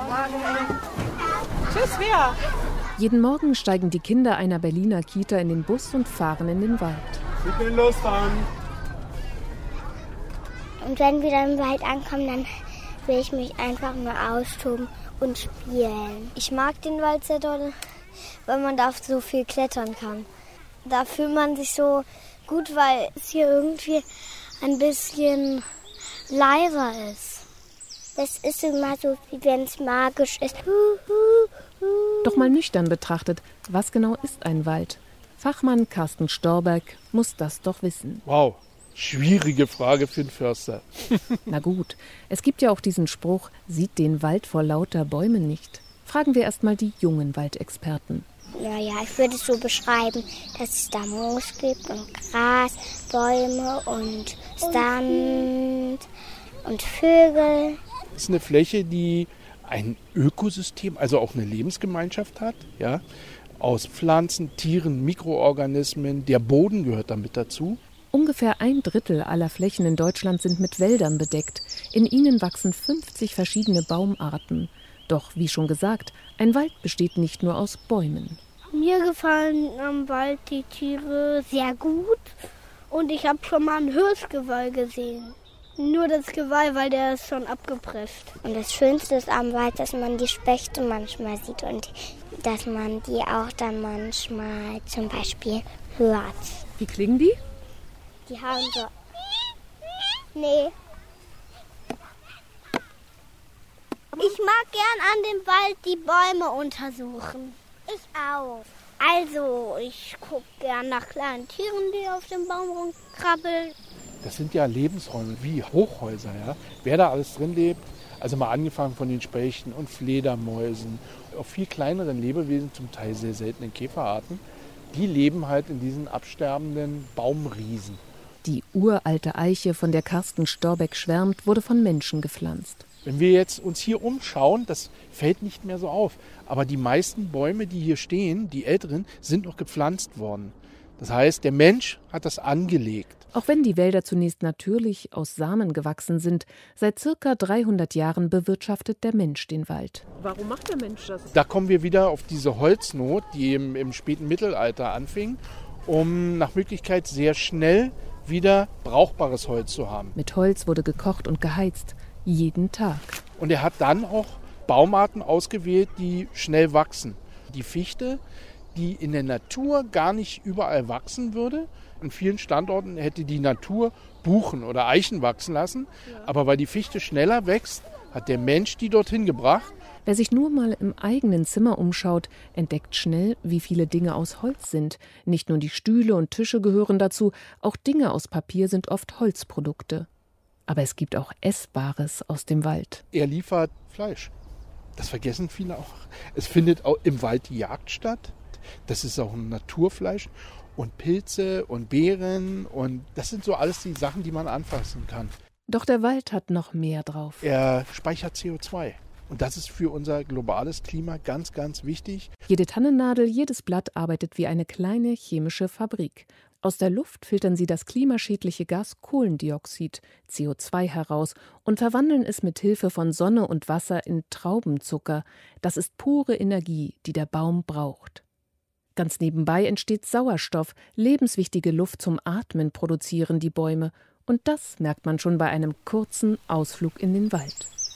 Tschüss, Svea. Jeden Morgen steigen die Kinder einer Berliner Kita in den Bus und fahren in den Wald. Wir können losfahren. Und wenn wir dann im Wald ankommen, dann will ich mich einfach nur austoben und spielen. Ich mag den Wald sehr doll, weil man da so viel klettern kann. Da fühlt man sich so gut, weil es hier irgendwie ein bisschen leiser ist. Das ist immer so, wie wenn es magisch ist. Doch mal nüchtern betrachtet, was genau ist ein Wald? Fachmann Carsten Storberg muss das doch wissen. Wow, schwierige Frage für einen Förster. Na gut, es gibt ja auch diesen Spruch, sieht den Wald vor lauter Bäumen nicht. Fragen wir erst mal die jungen Waldexperten. Naja, ich würde es so beschreiben, dass es da Moos gibt und Gras, Bäume und Sand und Vögel. Das ist eine Fläche, die ein Ökosystem, also auch eine Lebensgemeinschaft hat, ja, aus Pflanzen, Tieren, Mikroorganismen. Der Boden gehört damit dazu. Ungefähr 1/3 aller Flächen in Deutschland sind mit Wäldern bedeckt. In ihnen wachsen 50 verschiedene Baumarten. Doch, wie schon gesagt, ein Wald besteht nicht nur aus Bäumen. Mir gefallen am Wald die Tiere sehr gut und ich habe schon mal ein Hirschgeweih gesehen. Nur das Geweih, weil der ist schon abgepresst. Und das Schönste ist am Wald, dass man die Spechte manchmal sieht und dass man die auch dann manchmal zum Beispiel hört. Wie klingen die? Die haben so... Nee. Ich mag gern an dem Wald die Bäume untersuchen. Ich auch. Also, ich gucke gern nach kleinen Tieren, die auf dem Baum rumkrabbeln. Das sind ja Lebensräume wie Hochhäuser, ja. Wer da alles drin lebt, also mal angefangen von den Spechten und Fledermäusen, auch viel kleineren Lebewesen, zum Teil sehr seltenen Käferarten, die leben halt in diesen absterbenden Baumriesen. Die uralte Eiche, von der Carsten Storberg schwärmt, wurde von Menschen gepflanzt. Wenn wir jetzt uns hier umschauen, das fällt nicht mehr so auf, aber die meisten Bäume, die hier stehen, die älteren, sind noch gepflanzt worden. Das heißt, der Mensch hat das angelegt. Auch wenn die Wälder zunächst natürlich aus Samen gewachsen sind, seit ca. 300 Jahren bewirtschaftet der Mensch den Wald. Warum macht der Mensch das? Da kommen wir wieder auf diese Holznot, die im späten Mittelalter anfing, um nach Möglichkeit sehr schnell wieder brauchbares Holz zu haben. Mit Holz wurde gekocht und geheizt, jeden Tag. Und er hat dann auch Baumarten ausgewählt, die schnell wachsen. Die Fichte, die in der Natur gar nicht überall wachsen würde. An vielen Standorten hätte die Natur Buchen oder Eichen wachsen lassen. Ja. Aber weil die Fichte schneller wächst, hat der Mensch die dorthin gebracht. Wer sich nur mal im eigenen Zimmer umschaut, entdeckt schnell, wie viele Dinge aus Holz sind. Nicht nur die Stühle und Tische gehören dazu, auch Dinge aus Papier sind oft Holzprodukte. Aber es gibt auch Essbares aus dem Wald. Er liefert Fleisch. Das vergessen viele auch. Es findet auch im Wald die Jagd statt. Das ist auch ein Naturfleisch. Und Pilze und Beeren. Und das sind so alles die Sachen, die man anfassen kann. Doch der Wald hat noch mehr drauf. Er speichert CO2. Und das ist für unser globales Klima ganz, ganz wichtig. Jede Tannennadel, jedes Blatt arbeitet wie eine kleine chemische Fabrik. Aus der Luft filtern sie das klimaschädliche Gas Kohlendioxid, CO2 heraus und verwandeln es mit Hilfe von Sonne und Wasser in Traubenzucker. Das ist pure Energie, die der Baum braucht. Ganz nebenbei entsteht Sauerstoff, lebenswichtige Luft zum Atmen produzieren die Bäume. Und das merkt man schon bei einem kurzen Ausflug in den Wald.